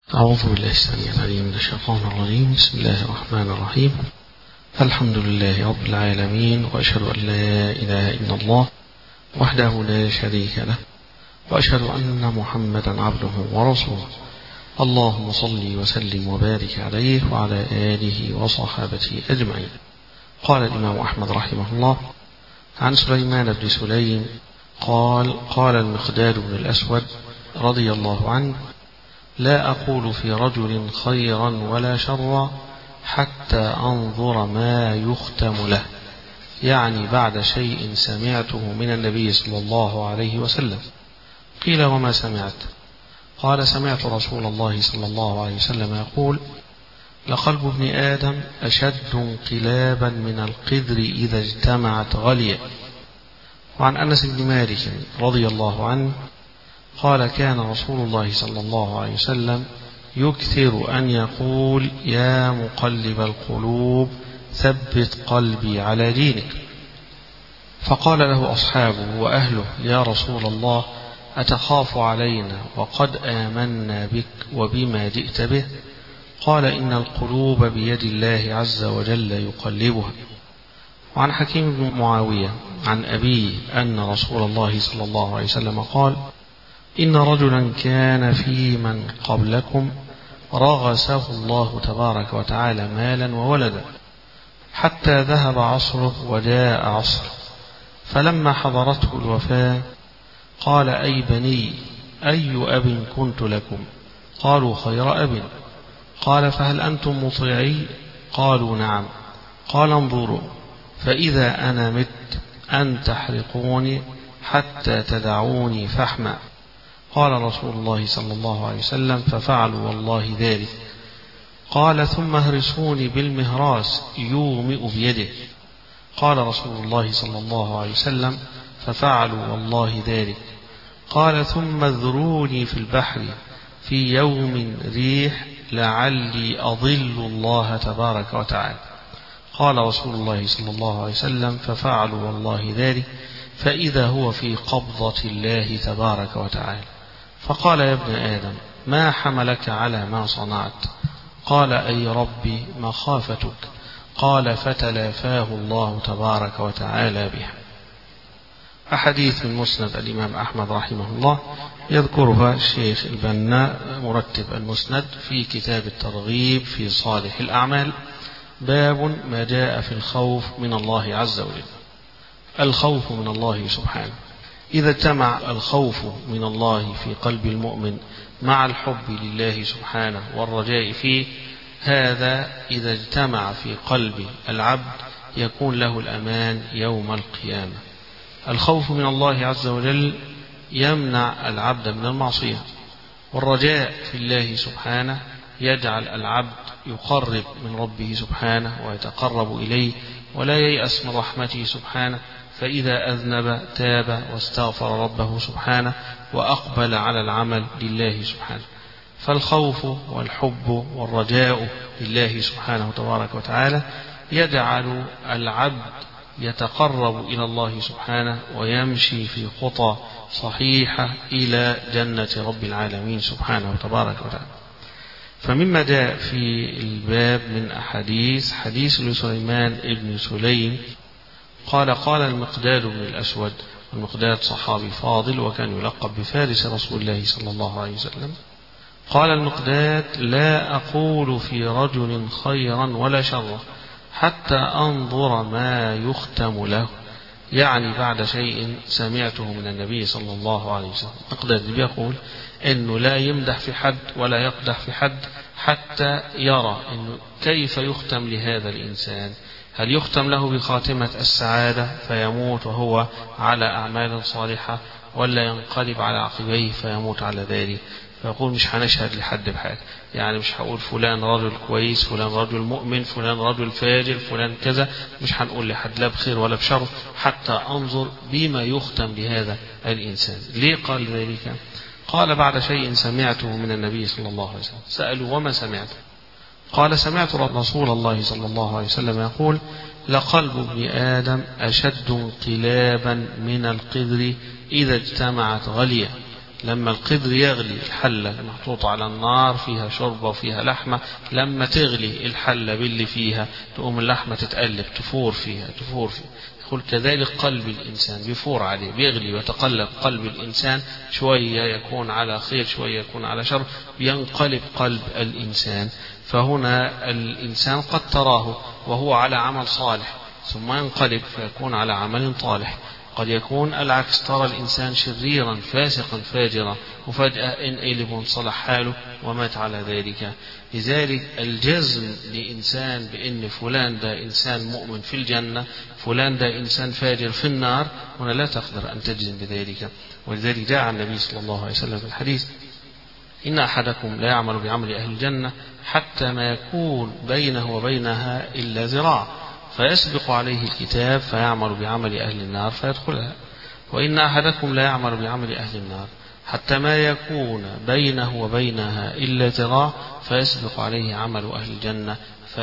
أعوذ بالله السميع العليم من الشيطان الرجيم. بسم الله الرحمن الرحيم. الحمد لله رب العالمين، وأشهد أن لا إله إلا الله وحده لا شريك له، وأشهد أن محمدا عبده ورسوله. اللهم صل وسلم وبارك عليه وعلى آله وصحابته أجمعين. قال الإمام أحمد رحمه الله عن سليمان بن سليم قال المقداد بن الأسود رضي الله عنه: لا أقول في رجل خيرا ولا شرا حتى أنظر ما يختم له، يعني بعد شيء سمعته من النبي صلى الله عليه وسلم. قيل: وما سمعت؟ قال: سمعت رسول الله صلى الله عليه وسلم يقول: لقلب ابن آدم أشد انقلابا من القدر إذا اجتمعت غليا. وعن أنس بن مالك رضي الله عنه قال: كان رسول الله صلى الله عليه وسلم يكثر أن يقول: يا مقلب القلوب ثبت قلبي على دينك. فقال له أصحابه وأهله: يا رسول الله، أتخاف علينا وقد آمنا بك وبما جئت به؟ قال: إن القلوب بيد الله عز وجل يقلبها. وعن حكيم بن معاوية عن أبيه أن رسول الله صلى الله عليه وسلم قال: إن رجلا كان في من قبلكم رغسه الله تبارك وتعالى مالا وولدا حتى ذهب عصره وجاء عصره، فلما حضرته الوفاة قال: أي بني، أي أب كنت لكم؟ قالوا: خير أب. قال: فهل أنتم مطيعي؟ قالوا: نعم. قال: انظروا، فإذا أنا مت أن تحرقوني حتى تدعوني فحما. قال رسول الله صلى الله عليه وسلم: ففعلوا والله ذلك. قال: ثم اهرسوني بالمهراس يومئ بيده. قال رسول الله صلى الله عليه وسلم: ففعلوا والله ذلك. قال: ثم اذروني في البحر في يوم ريح لعلي أضل الله تبارك وتعالى. قال رسول الله صلى الله عليه وسلم: ففعلوا والله ذلك، فإذا هو في قبضة الله تبارك وتعالى. فقال: يا ابن آدم، ما حملك على ما صنعت؟ قال: أي ربي، مخافتك. قال: فتلافاه الله تبارك وتعالى بها. أحاديث من مسند الإمام أحمد رحمه الله يذكرها الشيخ البنا مرتب المسند في كتاب الترغيب في صالح الأعمال. باب ما جاء في الخوف من الله عز وجل. الخوف من الله سبحانه. إذا اجتمع الخوف من الله في قلب المؤمن مع الحب لله سبحانه والرجاء فيه، هذا إذا اجتمع في قلب العبد يكون له الأمان يوم القيامة. الخوف من الله عز وجل يمنع العبد من المعصية، والرجاء في الله سبحانه يجعل العبد يقرب من ربه سبحانه ويتقرب إليه ولا ييأس من رحمته سبحانه، فإذا أذنب تاب واستغفر ربه سبحانه وأقبل على العمل لله سبحانه. فالخوف والحب والرجاء لله سبحانه تبارك وتعالى يجعل العبد يتقرب إلى الله سبحانه ويمشي في خطى صحيحة إلى جنة رب العالمين سبحانه تبارك وتعالى. فمما جاء في الباب من أحاديث حديث لسليمان ابن سليم قال المقداد بن الأسود، المقداد صحابي فاضل وكان يلقب بفارس رسول الله صلى الله عليه وسلم. قال المقداد: لا أقول في رجل خيرا ولا شرا حتى أنظر ما يختم له، يعني بعد شيء سمعته من النبي صلى الله عليه وسلم. المقداد بيقول إنه لا يمدح في حد ولا يقدح في حد حتى يرى إنه كيف يختم لهذا الإنسان. هل يختم له بخاتمة السعادة فيموت وهو على أعمال صالحة، ولا ينقلب على عقبيه فيموت على ذلك؟ فيقول: مش هنشهد لحد بحاجة، يعني مش هقول فلان رجل كويس، فلان رجل مؤمن، فلان رجل فاجر، فلان كذا، مش هنقول لحد لا بخير ولا بشر حتى أنظر بما يختم لهذا الإنسان. ليه قال ذلك؟ قال: بعد شيء سمعته من النبي صلى الله عليه وسلم. سألوا: وما سمعت؟ قال: سمعت رسول الله صلى الله عليه وسلم يقول: لقلب ابن آدم أشد انقلابا من القدر إذا اجتمعت غليا، لما القدر يغلي، الحلة محطوطة على النار فيها شوربة وفيها لحمة، لما تغلي الحلة باللي فيها تقوم اللحمة تتقلب تفور فيها. يقول كذلك قلب الإنسان بيفور عليه، بيغلي ويتقلب قلب الإنسان، شوية يكون على خير شوية يكون على شر، بينقلب قلب الإنسان. فهنا الإنسان قد تراه وهو على عمل صالح ثم ينقلب فيكون على عمل طالح. قد يكون العكس، ترى الإنسان شريرا فاسقا فاجرا وفجأة انقلب وانصلح حاله ومات على ذلك. لذلك الجزم لإنسان بأن فلان ده إنسان مؤمن في الجنة، فلان ده إنسان فاجر في النار، هنا لا تقدر أن تجزم بذلك. ولذلك جاء النبي صلى الله عليه وسلم في الحديث: إن أحدكم لا يعمل بعمل أهل الجنة حتى ما يكون بينه وبينها إلا ذراع، فيسبق عليه الكتاب فيعمل بعمل أهل النار فيدخلها. وإن أحدكم لا يعمل بعمل أهل النار حتى ما يكون بينه وبينها إلا ذراع، فيسبق عليه عمل أهل الجنة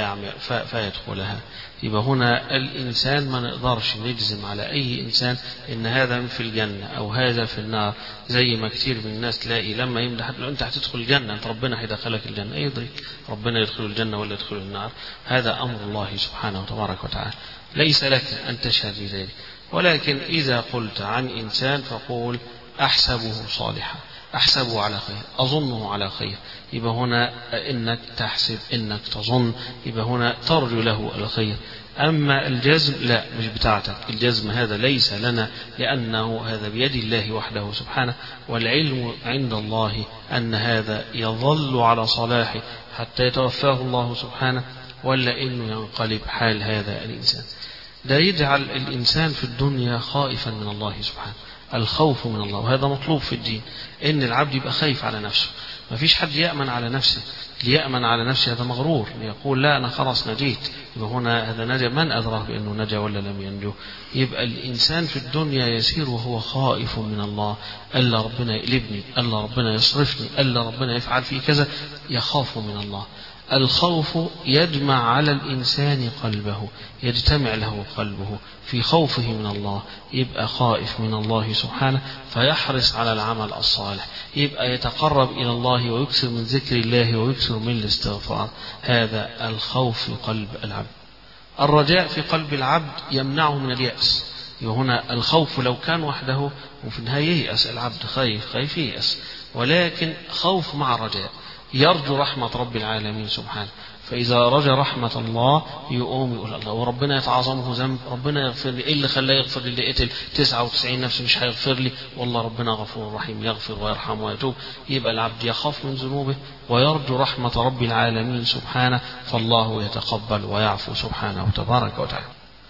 فيدخلها. يبقى هنا الإنسان ما نقدرش نجزم على أي إنسان إن هذا في الجنة أو هذا في النار، زي ما كتير من الناس تلاقي لما يمدح له أنت هتدخل الجنة، أنت ربنا هيدخلك الجنة، أي يدري ربنا يدخل الجنة ولا يدخل النار؟ هذا أمر الله سبحانه وتبارك وتعالى، ليس لك أن تشهد بذلك. ولكن إذا قلت عن إنسان فقول أحسبه صالحا، أحسبه على خير، أظنه على خير، يبقى هنا إنك تحسب، إنك تظن، يبقى هنا ترجو له الخير. أما الجزم لا، مش بتاعتك الجزم، هذا ليس لنا، لأنه هذا بيد الله وحده سبحانه، والعلم عند الله أن هذا يظل على صلاحه حتى يتوفاه الله سبحانه، ولا إنه ينقلب حال هذا الإنسان. لا يجعل الإنسان في الدنيا خائفا من الله سبحانه، الخوف من الله، وهذا مطلوب في الدين، إن العبد يبقى خايف على نفسه. ما فيش حد يأمن على نفسه، ليأمن على نفسه هذا مغرور، يقول لا أنا خلاص نجيت، يبقى هنا هذا نجا، من أدراه بأنه نجا ولا لم ينجو؟ يبقى الإنسان في الدنيا يسير وهو خائف من الله، ألا ربنا يقلبني، ألا ربنا يصرفني، ألا ربنا يفعل فيه كذا، يخاف من الله. الخوف يجمع على الإنسان قلبه، يجتمع له قلبه في خوفه من الله، يبقى خائف من الله سبحانه فيحرص على العمل الصالح، يبقى يتقرب إلى الله ويكثر من ذكر الله ويكثر من الاستغفار. هذا الخوف في قلب العبد. الرجاء في قلب العبد يمنعه من اليأس. وهنا الخوف لو كان وحده وفي النهاية ييأس العبد، خايف ييأس، ولكن خوف مع رجاء، يرجو رحمة رب العالمين سبحانه. فإذا رجى رحمة الله يقوم يقول الله وربنا يتعظمه ذنب، ربنا يغفر لي، إيه اللي خلاه يغفر لي اللي قتل 99 نفس مش هيغفر لي؟ والله ربنا غفور رحيم، يغفر ويرحم ويتوب. يبقى العبد يخاف من ذنوبه ويرجو رحمة رب العالمين سبحانه، فالله يتقبل ويعفو سبحانه تبارك وتعالى.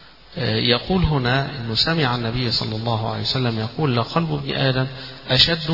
يقول هنا أنه سمع النبي صلى الله عليه وسلم يقول: لقلب ابن آدم أشد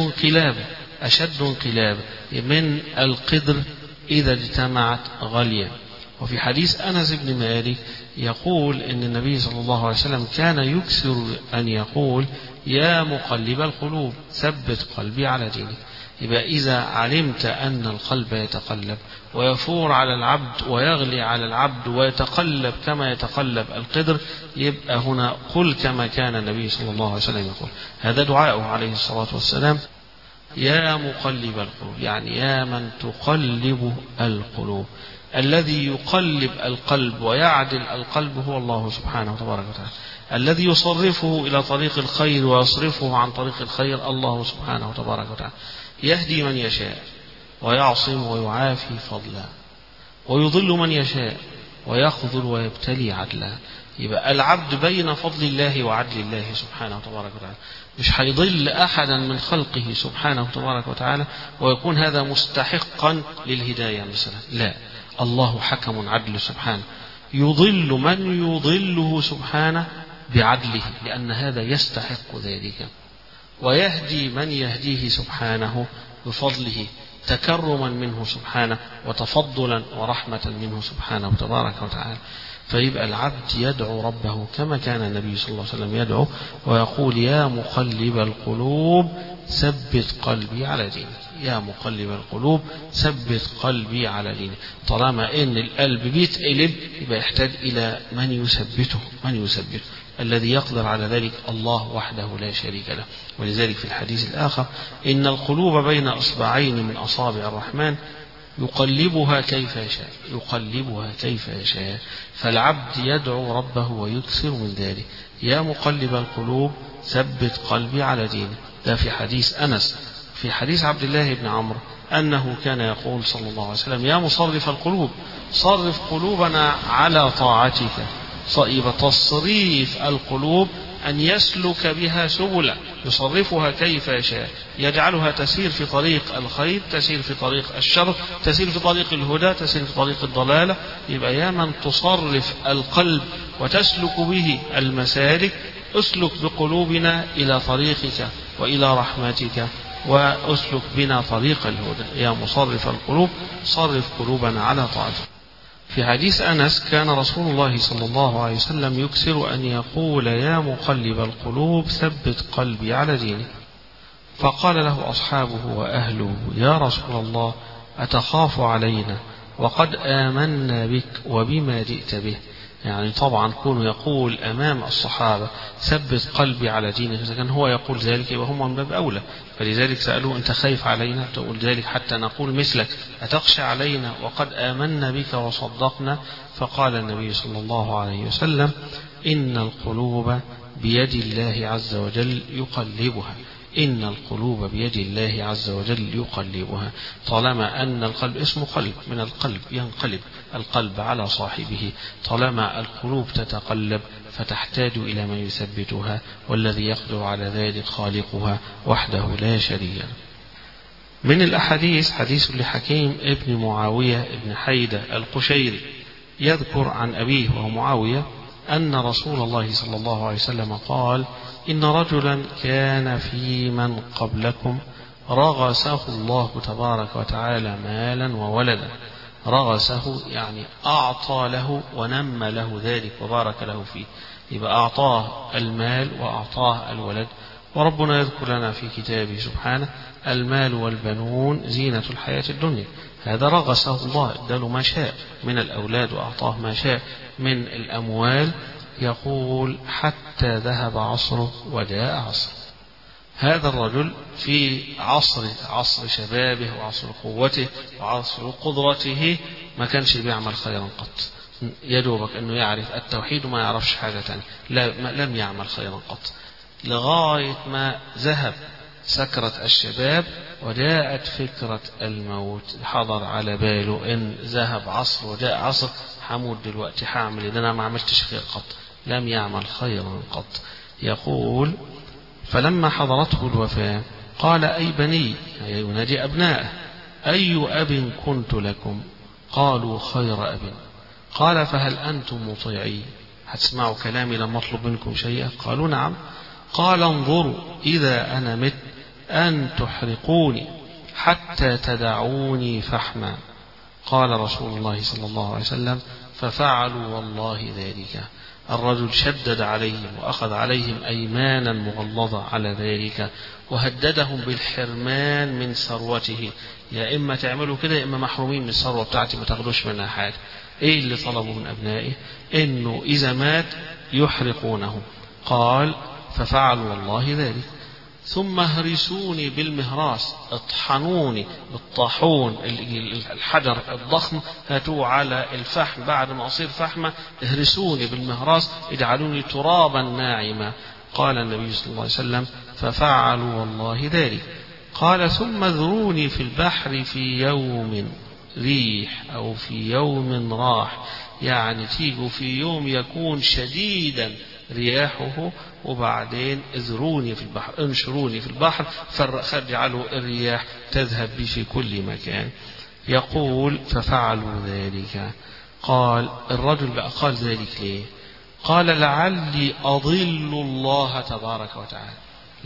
انقلاب من القدر إذا اجتمعت غاليا. وفي حديث أنس بن مالك يقول أن النبي صلى الله عليه وسلم كان يكثر أن يقول: يا مقلب القلوب ثبت قلبي على دينك. يبقى إذا علمت أن القلب يتقلب ويفور على العبد ويغلي على العبد ويتقلب كما يتقلب القدر، يبقى هنا قل كما كان النبي صلى الله عليه وسلم يقول. هذا دعاءه عليه الصلاة والسلام: يا مقلب القلوب، يعني يا من تقلب القلوب. الذي يقلب القلب ويعدل القلب هو الله سبحانه وتبارك وتعالى. الذي يصرفه إلى طريق الخير ويصرفه عن طريق الخير الله سبحانه وتبارك وتعالى. يهدي من يشاء ويعصم ويعافي فضلا، ويضل من يشاء ويخذل ويبتلي عدلا. يبقى العبد بين فضل الله وعدل الله سبحانه وتبارك وتعالى، مش هيضل أحدا من خلقه سبحانه وتبارك وتعالى ويكون هذا مستحقا للهداية مثلا، لا، الله حكم عدل سبحانه، يضل من يضله سبحانه بعدله لأن هذا يستحق ذلك، ويهدي من يهديه سبحانه بفضله تكرما منه سبحانه وتفضلا ورحمة منه سبحانه وتبارك وتعالى. فيبقى العبد يدعو ربه كما كان النبي صلى الله عليه وسلم يدعو ويقول: يا مقلب القلوب ثبت قلبي على دينك، يا مقلب القلوب ثبت قلبي على دينك. طالما ان القلب بيتقلب يبقى يحتاج الى من يثبته. الذي يقدر على ذلك الله وحده لا شريك له. ولذلك في الحديث الآخر إن القلوب بين أصبعين من أصابع الرحمن يقلبها كيف يشاء، يقلبها كيف يشاء. فالعبد يدعو ربه ويكثر من ذلك: يا مقلب القلوب ثبت قلبي على دينك. ده في حديث أنس. في حديث عبد الله بن عمرو أنه كان يقول صلى الله عليه وسلم: يا مصرف القلوب صرف قلوبنا على طاعتك. صائب تصريف القلوب أن يسلك بها سبلا يصرفها كيف يشاء، يجعلها تسير في طريق الخير، تسير في طريق الشر، تسير في طريق الهدى، تسير في طريق الضلالة. يبقى يا من تصرف القلب وتسلك به المسالك، اسلك بقلوبنا إلى طريقك وإلى رحمتك، وأسلك بنا طريق الهدى. يا مصرف القلوب صرف قلوبنا على طاعتك. في حديث أنس كان رسول الله صلى الله عليه وسلم يكثر أن يقول: يا مقلب القلوب ثبت قلبي على دينك. فقال له أصحابه وأهله: يا رسول الله أتخاف علينا وقد آمنا بك وبما جئت به؟ يعني طبعا كونه يقول أمام الصحابة ثبت قلبي على دينك، إذا كان هو يقول ذلك يبقى هم من باب أولى. فلذلك سألوه: أنت خايف علينا؟ تقول ذلك حتى نقول مثلك، أتخشى علينا وقد آمنا بك وصدقنا؟ فقال النبي صلى الله عليه وسلم: إن القلوب بيد الله عز وجل يقلبها، إن القلوب بيد الله عز وجل يقلبها. طالما أن القلب اسمه قلب، من القلب ينقلب القلب على صاحبه، طالما القلوب تتقلب فتحتاج إلى من يثبتها، والذي يقدر على ذلك خالقها وحده لا شريك له. من الأحاديث حديث لحكيم ابن معاوية ابن حيدة القشيري يذكر عن أبيه وهو معاوية أن رسول الله صلى الله عليه وسلم قال: إن رجلا كان في من قبلكم رغسه الله تبارك وتعالى مالا وولدا. رغسه يعني أعطى له ونمى له ذلك وبارك له فيه. يبقى أعطاه المال وأعطاه الولد. وربنا يذكر لنا في كتابه سبحانه: المال والبنون زينة الحياة الدنيا. هذا رغسه الله، اداله ما شاء من الأولاد وأعطاه ما شاء من الأموال. يقول: حتى ذهب عصره وجاء عصره. هذا الرجل في عصر شبابه وعصر قوته وعصر قدرته ما كانش بيعمل خيرا قط. يدوبك أنه يعرف التوحيد وما يعرفش حاجة تانية، لم يعمل خيرا قط، لغاية ما ذهب سكرة الشباب وجاءت فكرة الموت. حضر على باله إن ذهب عصر وجاء عصر، حمود دلوقتي حاعمل إن أنا ما عملتش خير قط، لم يعمل خيرا قط. يقول: فلما حضرته الوفاة قال: أي بني، ينادي أبناءه: أي أب كنت لكم؟ قالوا: خير أب. قال: فهل أنتم مطيعي؟ هتسمعوا كلامي لما أطلب منكم شيئا؟ قالوا: نعم. قال: انظروا إذا أنا مت أن تحرقوني حتى تدعوني فحما. قال رسول الله صلى الله عليه وسلم: ففعلوا والله ذلك. الرجل شدد عليهم وأخذ عليهم أيمانا مغلظة على ذلك، وهددهم بالحرمان من ثروته: يا إما تعملوا كده يا إما محرومين من الثروة بتاعتي ما تاخدوش منها حاجة. إيه اللي طلبوا من أبنائه؟ إنه إذا مات يحرقونه. قال: ففعلوا والله ذلك. ثم اهرسوني بالمهراس، اطحنوني بالطاحون، الحجر الضخم هاتوه على الفحم، بعد ما أصير فحمة اهرسوني بالمهراس، اجعلوني ترابا ناعما. قال النبي صلى الله عليه وسلم: ففعلوا والله ذلك. قال: ثم اذروني في البحر في يوم ريح أو في يوم راح، يعني تيجوا في يوم يكون شديدا رياحه، وبعدين اذروني في البحر، انشروني في البحر، فاجعلوا الرياح تذهب بي في كل مكان. يقول: ففعلوا ذلك. قال الرجل بقى قال ذلك ليه؟ قال: لعلي أضل الله تبارك وتعالى،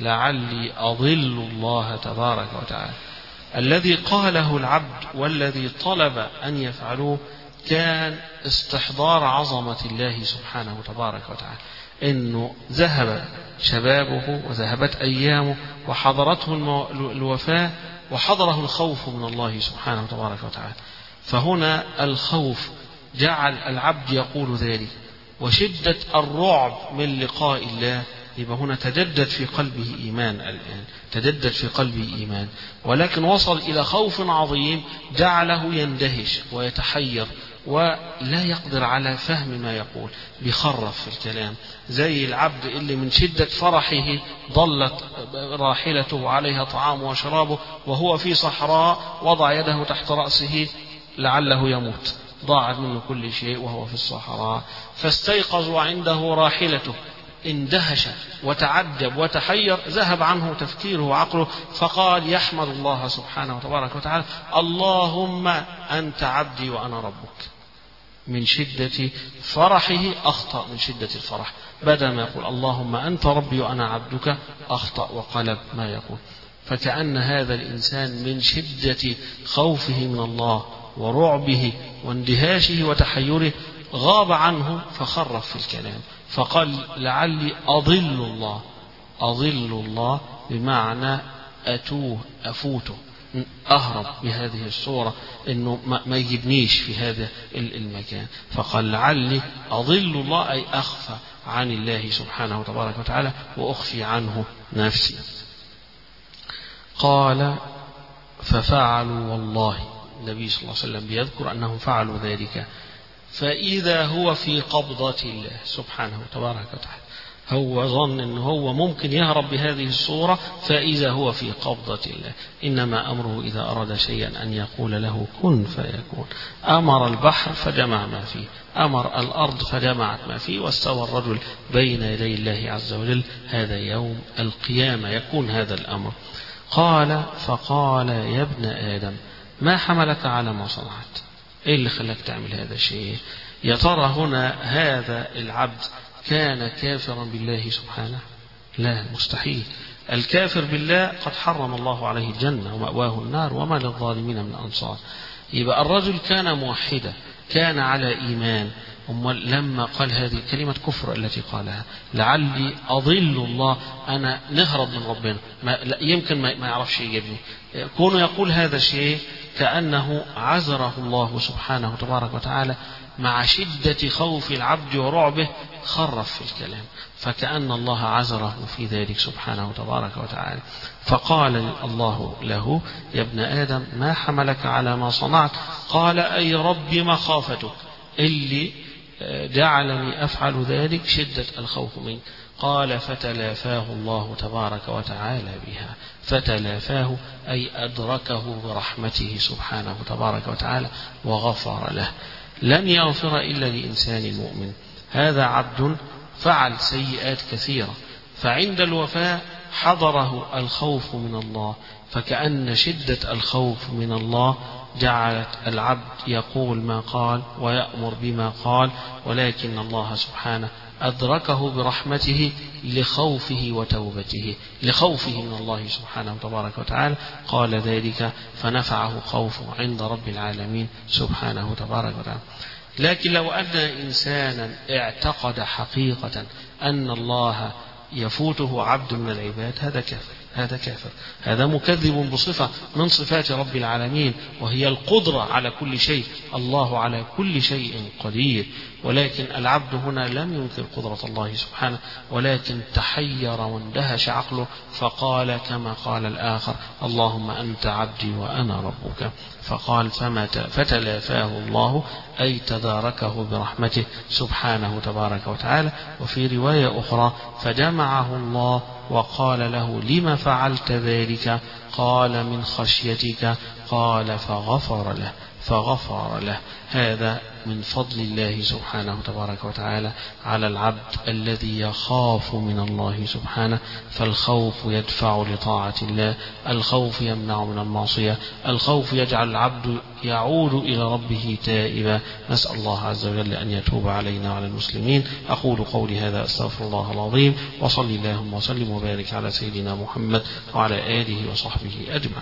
لعلي أضل الله تبارك وتعالى. الذي قاله العبد والذي طلب أن يفعلوه كان استحضار عظمة الله سبحانه تبارك وتعالى، إنه ذهب شبابه وذهبت أيامه وحضرته الوفاة وحضره الخوف من الله سبحانه تبارك وتعالى. فهنا الخوف جعل العبد يقول ذلك، وشدة الرعب من لقاء الله، يبقى هنا تجدد في قلبه إيمان الآن، تجدد في قلبه إيمان، ولكن وصل إلى خوف عظيم جعله يندهش ويتحير ولا يقدر على فهم ما يقول، بيخرف في الكلام، زي العبد اللي من شدة فرحه ضلت راحلته وعليها طعامه وشرابه وهو في صحراء، وضع يده تحت رأسه لعله يموت، ضاعت منه كل شيء وهو في الصحراء، فاستيقظ وعنده راحلته، اندهش وتعجب وتحير، ذهب عنه تفكيره وعقله، فقال يحمد الله سبحانه وتبارك وتعالى: اللهم أنت عبدي وأنا ربك. من شدة فرحه أخطأ من شدة الفرح، بدل ما يقول اللهم أنت ربي وأنا عبدك أخطأ وقلب ما يقول. فكأن هذا الإنسان من شدة خوفه من الله ورعبه واندهاشه وتحيره غاب عنه فخرف في الكلام، فقال لعلي أضل الله بمعنى أتوه أفوته، أهرب بهذه الصورة، إنه ما يجبنيش في هذا المكان، فقال لعلي أضل الله أي أخفى عن الله سبحانه وتبارك وتعالى وأخفي عنه نفسي. قال ففعلوا، والله النبي صلى الله عليه وسلم بيذكر أنهم فعلوا ذلك، فإذا هو في قبضة الله سبحانه وتبارك وتعالى، هو ظن أنه هو ممكن يهرب بهذه الصورة، فإذا هو في قبضة الله. إنما أمره إذا أراد شيئا أن يقول له كن فيكون. أمر البحر فجمع ما فيه، أمر الأرض فجمعت ما فيه، واستوى الرجل بين يدي الله عز وجل. هذا يوم القيامة يكون هذا الأمر. قال فقال يا ابن آدم ما حملك على ما صنعت؟ إيه اللي خلاك تعمل هذا الشيء؟ يا ترى هنا هذا العبد كان كافرا بالله سبحانه؟ لا، مستحيل. الكافر بالله قد حرم الله عليه الجنة ومأواه النار وما للظالمين من أنصار. يبقى الرجل كان موحدا، كان على إيمان، لما قال هذه كلمة كفر التي قالها لعلي أضل الله، أنا نهرب من ربنا، يمكن ما يعرفش يجيبني، كونه يقول هذا الشيء كأنه عذره الله سبحانه وتبارك وتعالى مع شدة خوف العبد ورعبه، خرف في الكلام، فكأن الله عذره في ذلك سبحانه وتبارك وتعالى. فقال الله له يا ابن آدم ما حملك على ما صنعت؟ قال أي ربي مخافتك، اللي جعلني أفعل ذلك شدة الخوف منك. قال فتلافاه الله تبارك وتعالى بها، فتلافاه أي أدركه برحمته سبحانه تبارك وتعالى وغفر له. لن يغفر إلا لإنسان مؤمن. هذا عبد فعل سيئات كثيرة، فعند الوفاة حضره الخوف من الله، فكأن شدة الخوف من الله جعلت العبد يقول ما قال ويأمر بما قال، ولكن الله سبحانه أدركه برحمته لخوفه وتوبته، لخوفه من الله سبحانه تبارك وتعالى قال ذلك، فنفعه خوفه عند رب العالمين سبحانه تبارك وتعالى. لكن لو أن إنسانا اعتقد حقيقة أن الله يفوته عبد من العباد، هذا كافر، هذا كافر، هذا مكذب بصفة من صفات رب العالمين، وهي القدرة على كل شيء. الله على كل شيء قدير، ولكن العبد هنا لم ينكر قدرة الله سبحانه، ولكن تحير واندهش عقله، فقال كما قال الآخر اللهم أنت عبدي وأنا ربك. فقال فتلافاه الله أي تداركه برحمته سبحانه تبارك وتعالى. وفي رواية أخرى فجمعه الله وقال له لما فعلت ذلك؟ قال من خشيتك. قال فغفر له. هذا من فضل الله سبحانه تبارك وتعالى على العبد الذي يخاف من الله سبحانه، فالخوف يدفع لطاعة الله، الخوف يمنع من المعصية، الخوف يجعل العبد يعود إلى ربه تائبا. نسأل الله عز وجل أن يتوب علينا وعلى المسلمين. أقول قولي هذا أستغفر الله العظيم، وصلي اللهم وسلم وبارك على سيدنا محمد وعلى آله وصحبه أجمعين.